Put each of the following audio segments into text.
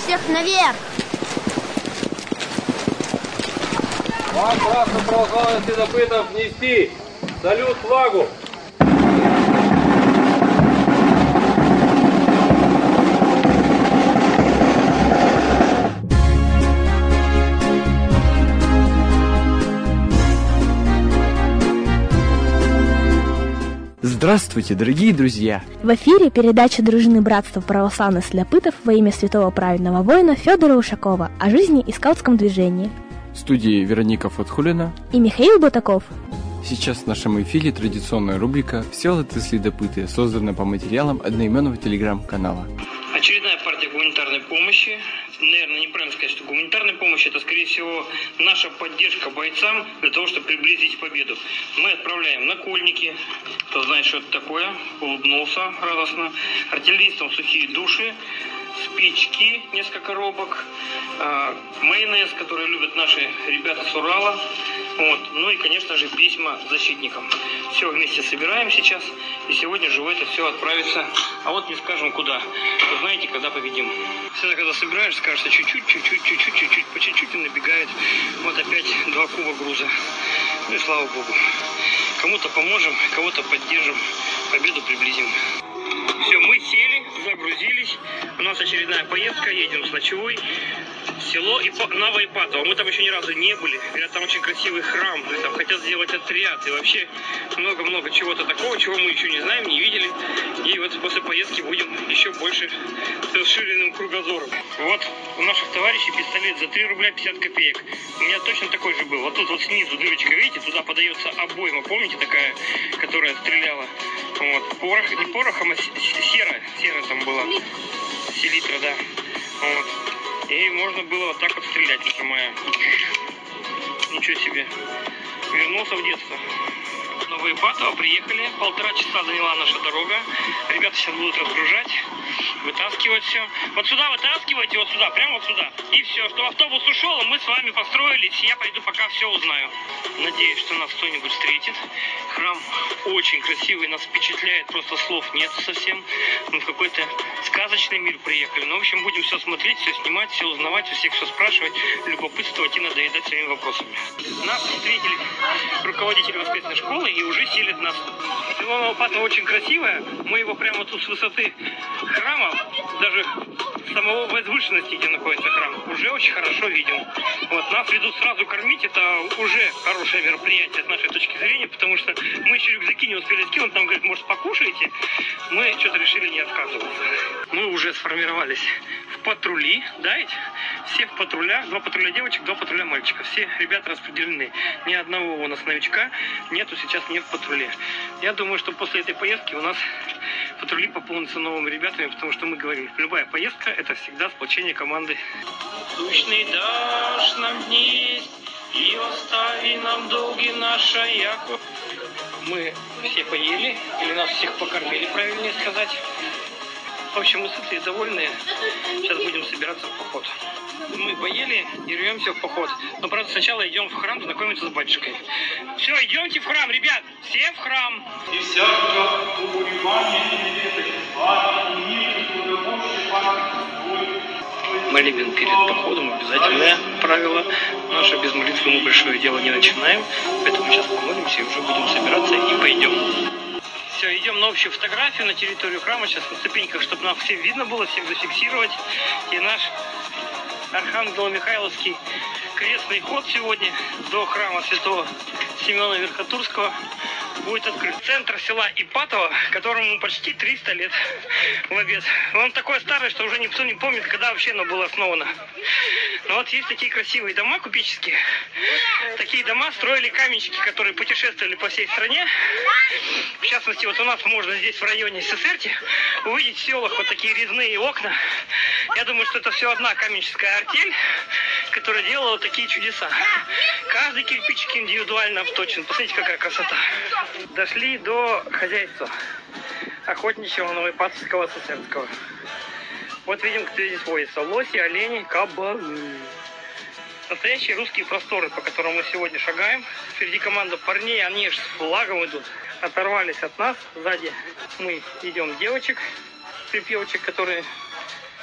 всех наверх! Вам, братство православных следопытов, нести салют флагу! Здравствуйте, дорогие друзья! В эфире передача дружины Братства православных следопытов во имя святого праведного воина Федора Ушакова о жизни и скаутском движении. В студии Вероника Фатхулина И Михаил Бутаков. Сейчас в нашем эфире традиционная рубрика «Всеволоды следопыты», созданная по материалам одноименного телеграм-канала. Очередная партия гуманитарной помощи. Наверное, неправильно сказать, что гуманитарная помощь – это, скорее всего, наша поддержка бойцам для того, чтобы приблизить победу. Мы отправляем накольники, кто знает, что это такое, улыбнулся радостно. Артиллеристам сухие души, спички, несколько коробок, майонез, который любят наши ребята с Урала. Вот. Ну и, конечно же, письма защитникам. Все вместе собираем сейчас, и сегодня же это все отправится. А вот не скажем куда. Вы знаете, когда победим. Всегда, когда собираешь, кажется, чуть-чуть, по чуть-чуть и набегает. Вот опять 2 куба груза. Ну и слава Богу. Кому-то поможем, кого-то поддержим, победу приблизим. Все, мы сели, загрузились. У нас очередная поездка, едем с ночевой в село Новоипатово. Мы там еще ни разу не были. Говорят, там очень красивый храм. Там хотят сделать отряд. И вообще много-много чего-то такого, чего мы еще не знаем, не видели. И вот после поездки будем еще больше с расширенным кругозором. Вот у наших товарищей пистолет за 3 рубля 50 копеек. У меня точно такой же был. Вот тут вот снизу дырочка, видите, туда подается обойма. Помните, такая, которая стреляла? Вот. Порох, не порохом, а сера там была. Селитра, да. Вот. И можно было вот так вот стрелять, нажимая. Ничего себе. Вернулся в детство. В Новоипатово приехали. 1,5 часа заняла наша дорога. Ребята сейчас будут разгружать, вытаскивать все. Вот сюда вытаскивайте, вот сюда, прямо вот сюда. И все, что автобус ушел, мы с вами построились. Я пойду пока все узнаю. Надеюсь, что нас кто-нибудь встретит. Храм очень красивый, нас впечатляет, просто слов нет совсем. Мы в какой-то сказочный мир приехали. Ну, в общем, будем все смотреть, все снимать, все узнавать, у всех все спрашивать, любопытствовать и надоедать своими вопросами. Нас встретили руководители воскресной школы и уже селят нас. Село Новоипатово очень красивое. Мы его прямо тут с высоты храма, даже с самого возвышенности, где находится храм, уже очень хорошо видим. Вот, нас ведут сразу кормить, это уже хорошее мероприятие с нашей точки зрения, потому что мы еще рюкзаки не успели скинуть, там говорят, может, покушаете? Мы что-то решили не отказываться. Мы уже сформировались в патрули, да ведь? Все в патрулях, 2 патруля девочек, 2 патруля мальчиков. Все ребята распределены. Ни одного у нас новичка нету сейчас не в патруле. Я думаю, что после этой поездки у нас патрули пополнятся новыми ребятами, потому что мы говорили, любая поездка – это всегда сплочение команды. Сущный дашь нам днесь, и остави нам долги наша яко. Мы все поели, или нас всех покормили, правильнее сказать. В общем, мы сытые и довольные. Сейчас будем собираться в поход. Мы поели и рвемся в поход. Но, правда, сначала идем в храм знакомиться с батюшкой. Все, идемте в храм, ребят! Все в храм! И всякого угребания Молебен перед походом обязательное правило. Наше без молитвы мы большое дело не начинаем. Поэтому сейчас помолимся и уже будем собираться и пойдем. Все, идем на общую фотографию на территорию храма. Сейчас на ступеньках, чтобы нам всем видно было, всех зафиксировать. И наш Архангело-Михайловский крестный ход сегодня до храма святого Семена Верхотурского будет открыт. Центр села Ипатово, которому почти 300 лет в обед. Он такой старый, что уже никто не помнит, когда вообще оно было основано. Но вот есть такие красивые дома купеческие. Такие дома строили каменщики, которые путешествовали по всей стране. В частности, вот у нас можно здесь в районе Сесерти увидеть в селах вот такие резные окна. Я думаю, что это все одна каменщическая артель, которая делала такие чудеса. Каждый кирпичик индивидуально обточен. Посмотрите, какая красота. Дошли до хозяйства охотничьего новоипатовского сесерского. Вот видим, кто здесь водится. Лоси, олени, кабаны. Настоящие русские просторы, по которым мы сегодня шагаем. Впереди команда парней, они же с флагом идут. Оторвались от нас. Сзади мы идем девочек, припевочек, которые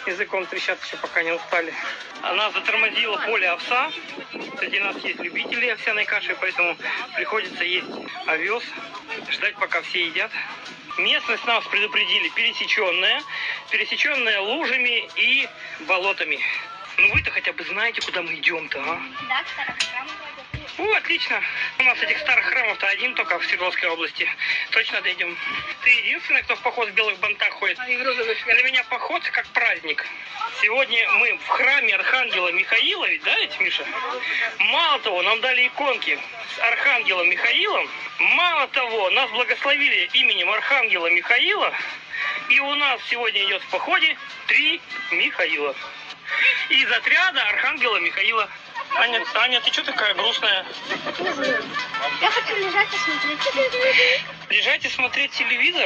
языком трещат, еще пока не устали. Она затормозила поле овса. Среди нас есть любители овсяной каши, поэтому приходится есть овес, ждать, пока все едят. Местность нас предупредили пересеченная лужами и болотами. Ну вы-то хотя бы знаете, куда мы идем-то, а? Да, к старым храмам. О, отлично. У нас этих старых храмов-то один только в Свердловской области. Точно дойдем. Ты единственный, кто в поход в белых бантах ходит. Для меня поход как праздник. Сегодня мы в храме Архангела Михаила, ведь, да, ведь, Миша? Мало того, нам дали иконки с Архангелом Михаилом. Мало того, нас благословили именем Архангела Михаила. И у нас сегодня идет в походе 3 Михаила. Из отряда Архангела Михаила. Аня, ты что такая грустная? Я хочу лежать и смотреть. Лежать и смотреть телевизор?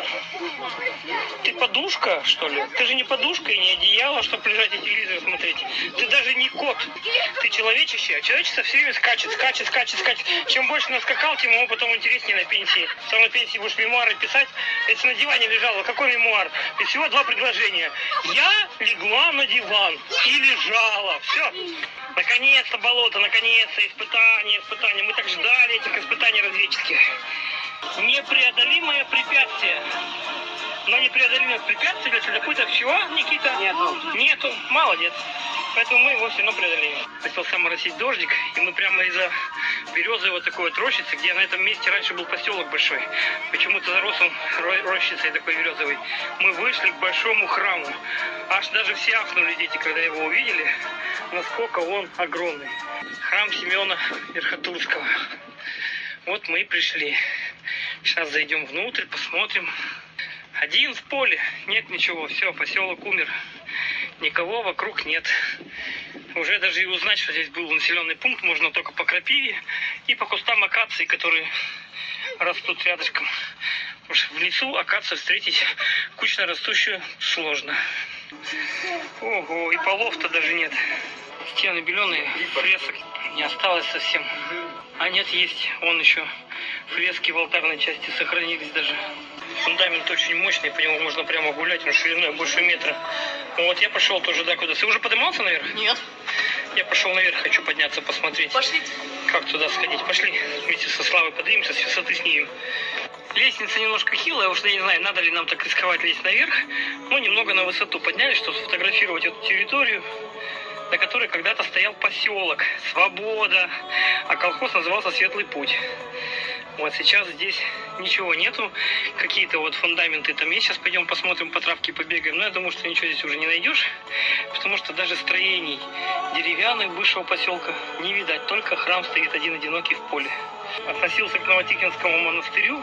Ты подушка, что ли? Ты же не подушка и не одеяло, чтобы лежать и телевизор смотреть. Ты даже не кот. Ты человечище. А человечество все время скачет. Чем больше наскакал, тем ему потом интереснее на пенсии. Сам на пенсии будешь мемуары писать. Если на диване лежала, какой мемуар? И всего 2 предложения. Я легла на диван и лежала. Все. Наконец-то болото, наконец-то испытания. Мы так ждали этих испытаний разведческих. Непреодолимое препятствие. Но непреодолимое препятствие для следопытов чего, Никита? Нету. Молодец. Поэтому мы его все равно преодолеем. Хотел моросить дождик, и мы прямо из-за березы вот такой вот рощицы, где на этом месте раньше был поселок большой. Почему-то зарос он рощицей такой березовой. Мы вышли к большому храму. Аж даже все ахнули дети, когда его увидели, насколько он огромный. Храм Семена Верхотурского. Вот мы и пришли. Сейчас зайдем внутрь, посмотрим. Один в поле, нет ничего, все, поселок умер. Никого вокруг нет. Уже даже и узнать, что здесь был населенный пункт, можно только по крапиве и по кустам акации, которые растут рядышком. Потому что в лесу акацию встретить кучно растущую сложно. Ого, и полов-то даже нет. Стены беленые, фресок не осталось совсем. А нет, есть. Вон еще фрески в алтарной части сохранились даже. Фундамент очень мощный, по нему можно прямо гулять, но шириной больше метра. Ну вот я пошел тоже, да, куда. Ты уже поднимался наверх? Нет. Я пошел наверх, хочу подняться, посмотреть. Пошли. Как туда сходить? Пошли. Вместе со Славой поднимемся, с высоты снимем. Лестница немножко хилая, уж я не знаю, надо ли нам так рисковать лезть наверх. Но немного на высоту поднялись, чтобы сфотографировать эту территорию, на которой когда-то стоял поселок Свобода, а колхоз назывался Светлый Путь. Вот сейчас здесь ничего нету, какие-то вот фундаменты там есть, сейчас пойдем посмотрим, по травке побегаем, но я думаю, что ничего здесь уже не найдешь, потому что даже строений деревянных бывшего поселка не видать, только храм стоит один одинокий в поле. Относился к Новотикинскому монастырю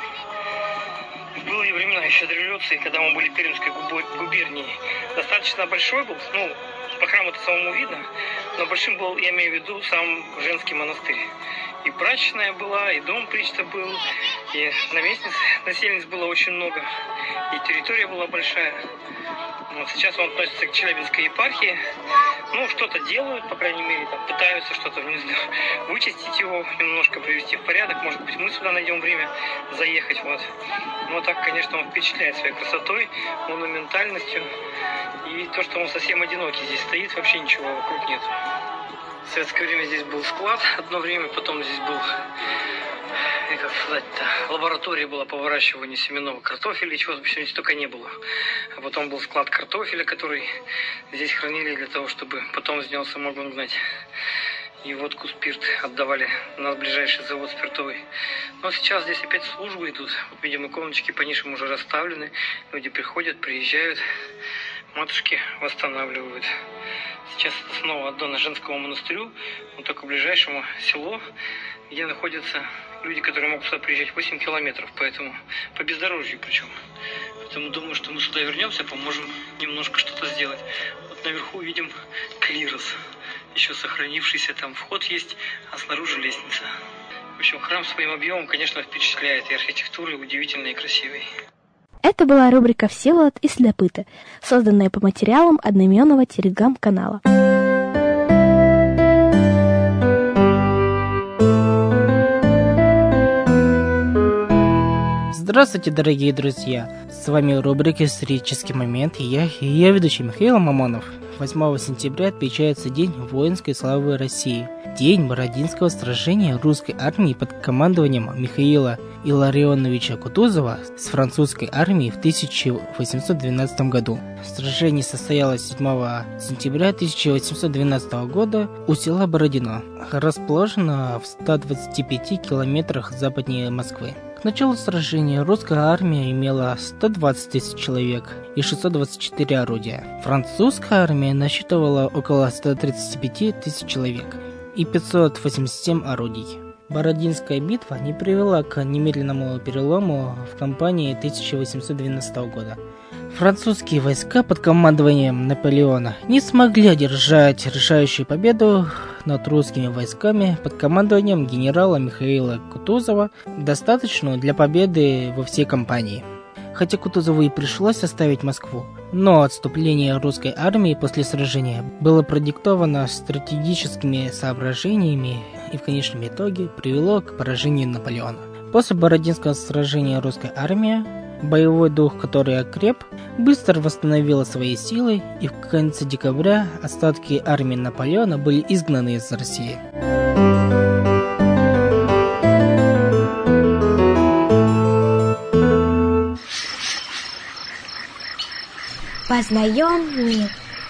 в былые времена, еще до революции, когда мы были в Пермской губернии. Достаточно большой был, ну, по храму-то самому видно, но большим был, я имею в виду, сам женский монастырь. И прачечная была, и дом причта был, и насельниц было очень много, и территория была большая. Вот сейчас он относится к Челябинской епархии. Ну, что-то делают, по крайней мере, там, пытаются что-то, не знаю, вычистить его, немножко привести в порядок. Может быть, мы сюда найдем время заехать, вот. Но так, конечно, он впечатляет своей красотой, монументальностью. И то, что он совсем одинокий здесь стоит, вообще ничего вокруг нет. В советское время здесь был склад одно время, потом здесь был, как сказать-то, лаборатория была по выращиванию семенного картофеля, чего здесь только не было. А потом был склад картофеля, который здесь хранили для того, чтобы потом из него самогон гнать. И водку, спирт отдавали на ближайший завод спиртовый. Но сейчас здесь опять службы идут. Вот, видимо, комнаточки по нишам уже расставлены. Люди приходят, приезжают, матушки восстанавливают. Сейчас это снова отдано женскому монастырю, но только ближайшему селу, где находятся люди, которые могут сюда приезжать 8 километров, поэтому по бездорожью причем. Поэтому думаю, что мы сюда вернемся, поможем немножко что-то сделать. Вот наверху видим клирос, еще сохранившийся там вход есть, а снаружи лестница. В общем, храм своим объемом, конечно, впечатляет, и архитектурой удивительной и красивой. Это была рубрика «Всеволод и следопыты», созданная по материалам одноименного телеграм-канала. Здравствуйте, дорогие друзья! С вами рубрика «Исторический момент» и я ведущий Михаил Мамонов. 8 сентября отмечается День воинской славы России, День Бородинского сражения русской армии под командованием Михаила Илларионовича Кутузова с французской армией в 1812 году. Сражение состоялось 7 сентября 1812 года у села Бородино, расположено в 125 километрах западнее Москвы. К началу сражения русская армия имела 120 тысяч человек и 624 орудия. Французская армия насчитывала около 135 тысяч человек и 587 орудий. Бородинская битва не привела к немедленному перелому в кампании 1812 года. Французские войска под командованием Наполеона не смогли одержать решающую победу над русскими войсками под командованием генерала Михаила Кутузова, достаточную для победы во всей кампании. Хотя Кутузову и пришлось оставить Москву, но отступление русской армии после сражения было продиктовано стратегическими соображениями и в конечном итоге привело к поражению Наполеона. После Бородинского сражения русская армия, боевой дух которой окреп, быстро восстановила свои силы, и в конце декабря остатки армии Наполеона были изгнаны из России. Познаем мир.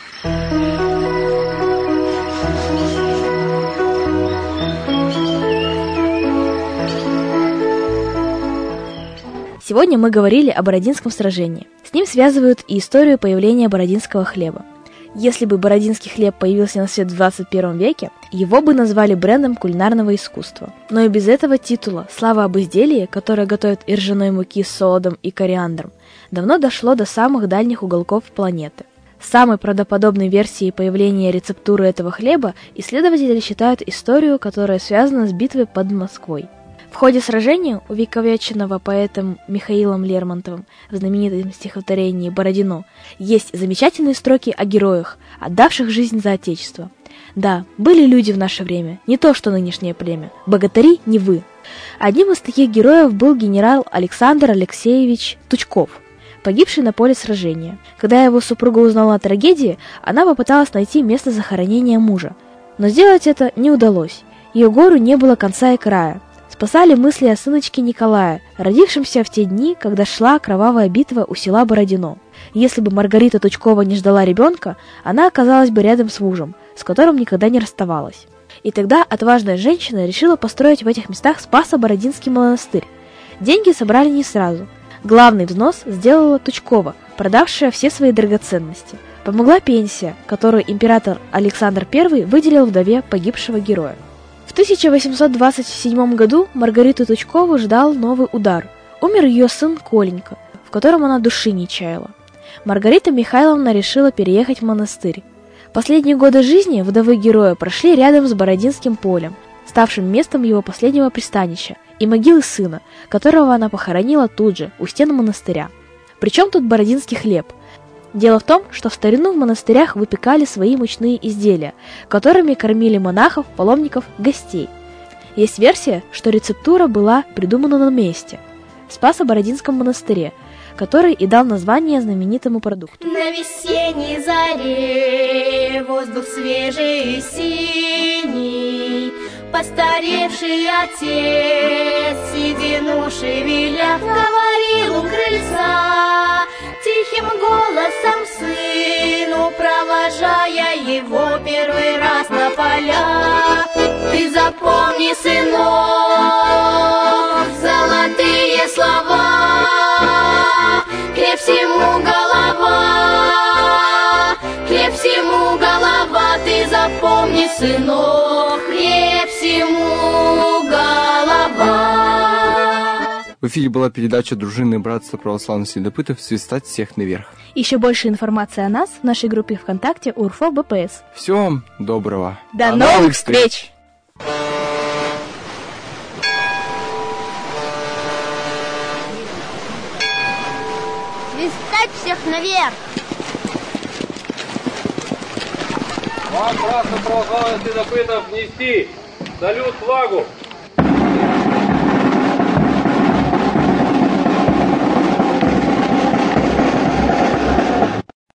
Сегодня мы говорили о Бородинском сражении. С ним связывают и историю появления бородинского хлеба. Если бы бородинский хлеб появился на свет в 21 веке, его бы назвали брендом кулинарного искусства. Но и без этого титула слава об изделии, которое готовят из ржаной муки с солодом и кориандром, давно дошло до самых дальних уголков планеты. Самой правдоподобной версией появления рецептуры этого хлеба исследователи считают историю, которая связана с битвой под Москвой. В ходе сражения, увековеченного поэтом Михаилом Лермонтовым в знаменитом стихотворении «Бородино», есть замечательные строки о героях, отдавших жизнь за Отечество. Да, были люди в наше время, не то что нынешнее племя, богатыри не вы. Одним из таких героев был генерал Александр Алексеевич Тучков, погибший на поле сражения. Когда его супруга узнала о трагедии, она попыталась найти место захоронения мужа. Но сделать это не удалось, ее горю не было конца и края. Спасали мысли о сыночке Николая, родившемся в те дни, когда шла кровавая битва у села Бородино. Если бы Маргарита Тучкова не ждала ребенка, она оказалась бы рядом с мужем, с которым никогда не расставалась. И тогда отважная женщина решила построить в этих местах Спасо-Бородинский монастырь. Деньги собрали не сразу. Главный взнос сделала Тучкова, продавшая все свои драгоценности. Помогла пенсия, которую император Александр I выделил вдове погибшего героя. В 1827 году Маргариту Тучкову ждал новый удар. Умер ее сын Коленька, в котором она души не чаяла. Маргарита Михайловна решила переехать в монастырь. Последние годы жизни вдовы героя прошли рядом с Бородинским полем, ставшим местом его последнего пристанища, и могилы сына, которого она похоронила тут же, у стен монастыря. Причем тут бородинский хлеб? Дело в том, что в старину в монастырях выпекали свои мучные изделия, которыми кормили монахов, паломников, гостей. Есть версия, что рецептура была придумана на месте, в Спасо-Бородинском монастыре, который и дал название знаменитому продукту. На весенней заре воздух свежий и синий, постаревший отец, седину шевеля, говорил у крыльца тихим голосом сыну, провожая его первый раз на поля. Ты запомни, сынок, золотые слова, хлеб всему голова, хлеб всему голова. Ты запомни, сынок, хлеб всему голова. В эфире была передача «Дружинное братство православных следопытов. Свистать всех наверх». Еще больше информации о нас в нашей группе ВКонтакте УРФО БПС. Всего вам доброго. До новых встреч! Свистать всех наверх! Вам, братство православных следопытов, нести салют, флагу!